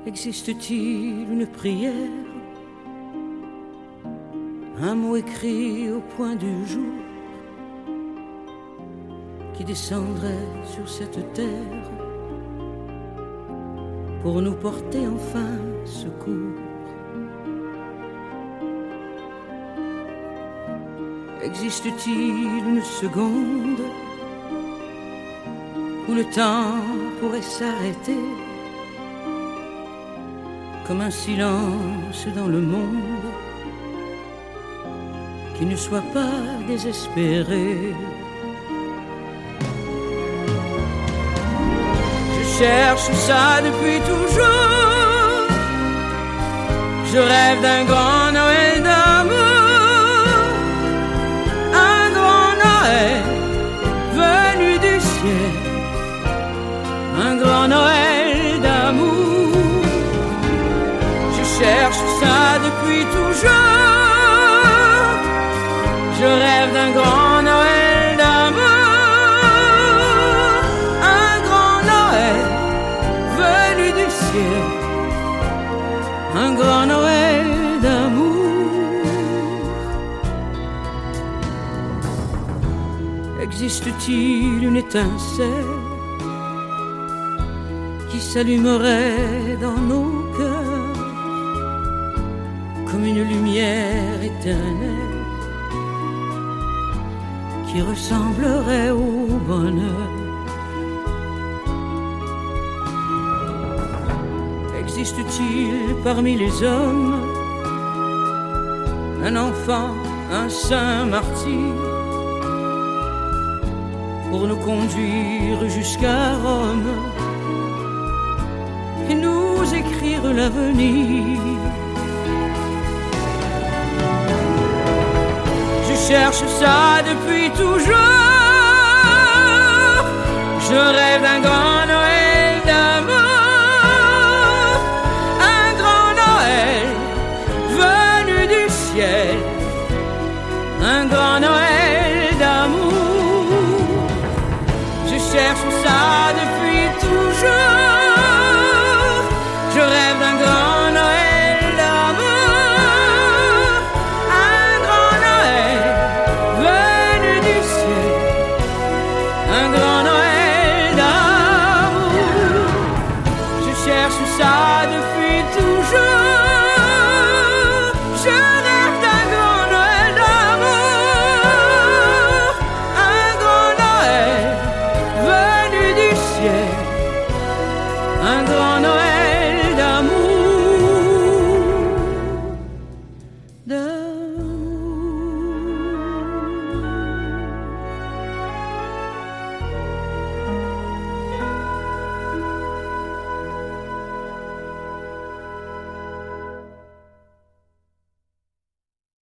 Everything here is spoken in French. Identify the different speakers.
Speaker 1: Existe-t-il une prière, un mot écrit au point du jour qui descendrait sur cette terre pour nous porter enfin secours? Existe-t-il une seconde où le temps pourrait s'arrêter, comme un silence dans le monde qui ne soit pas désespéré? Je cherche ça depuis toujours. Je rêve d'un grand Noël d'amour, un grand Noël venu du ciel, un grand Noël d'amour. Je cherche ça depuis toujours. Je rêve d'un grand Noël d'amour, un grand Noël venu du ciel, un grand Noël d'amour. Existe-t-il une étincelle qui s'allumerait dans nos cœurs comme une lumière éternelle qui ressemblerait au bonheur? Existe-t-il parmi les hommes un enfant, un saint martyr pour nous conduire jusqu'à Rome et nous écrire l'avenir? Je cherche ça depuis toujours. Je rêve d'un grand Noël d'amour, un grand Noël venu du ciel, un grand Noël d'amour. Je cherche ça depuis toujours. Je rêve d'un grand Noël d'amour, un grand Noël venu du ciel, un grand Noël d'amour. Je cherche ça depuis toujours. Je rêve d'un grand Noël d'amour, un grand Noël venu du ciel, un grand Noël d'amour.